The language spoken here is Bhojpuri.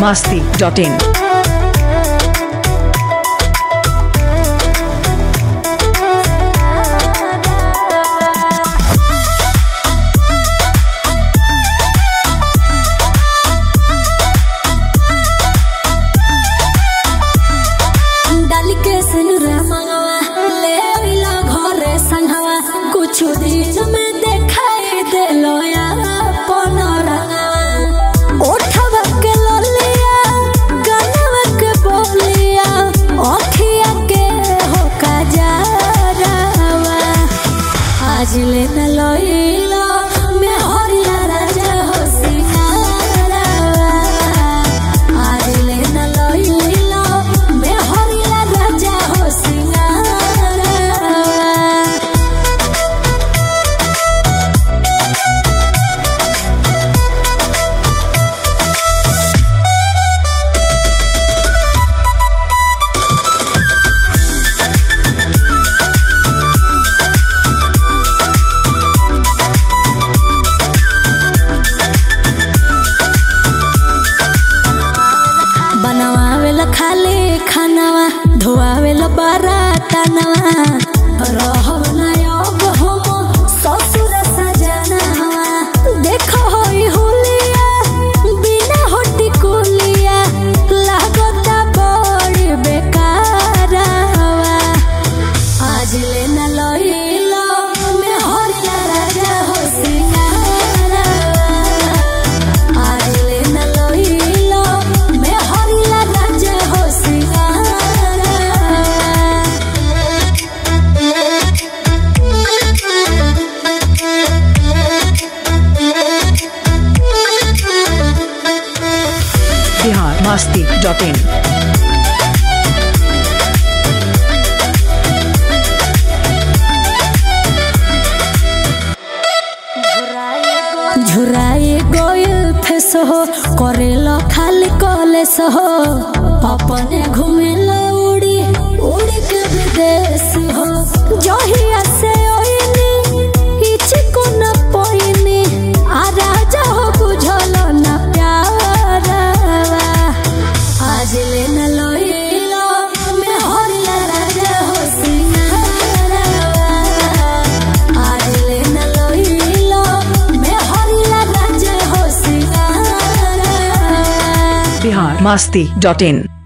biharmasti.in। खाले खानावा धोआवेला बारातानावा रहब ना अब हम ससुर सजनावा देखो होई हुलिया बिना होटी कुलिया लागता बड़ी बेकारावा आज ले ना लइलो में हरिला राजा हो सिंगारावा आज ले ना लइलो में हरिला राजा हो biharmasti.in। झुराए गोयल फेस हो करेला खाली कॉलेज हो अपने घूमेला उड़ी उड़ी के विदेश हो जहिया से ओइनी इच को न पोइनी आ राजा हो बुझल न प्यारवा आज ले न लइलो में हरिला राजा हो सिंगारवा आज ले न लइलो में हरिला राजा हो सिंगारवा biharmasti.in।